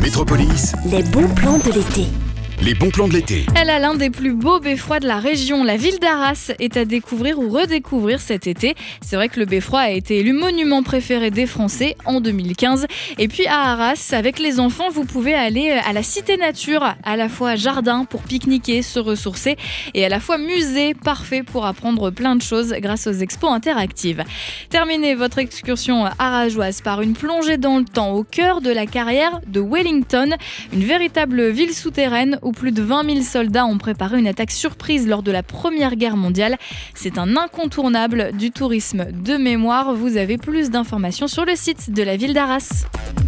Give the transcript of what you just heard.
Métropolis, Les bons plans de l'été. les bons plans de l'été. Elle a l'un des plus beaux beffrois de la région. La ville d'Arras est à découvrir ou redécouvrir cet été. C'est vrai que le beffroi a été élu monument préféré des Français en 2015. Et puis à Arras, avec les enfants, vous pouvez aller à la Cité Nature, à la fois jardin pour pique-niquer, se ressourcer, et à la fois musée, parfait pour apprendre plein de choses grâce aux expos interactives. Terminez votre excursion arageoise par une plongée dans le temps au cœur de la carrière de Wellington, une véritable ville souterraine où plus de 20 000 soldats ont préparé une attaque surprise lors de la Première Guerre mondiale. C'est un incontournable du tourisme de mémoire. Vous avez plus d'informations sur le site de la ville d'Arras.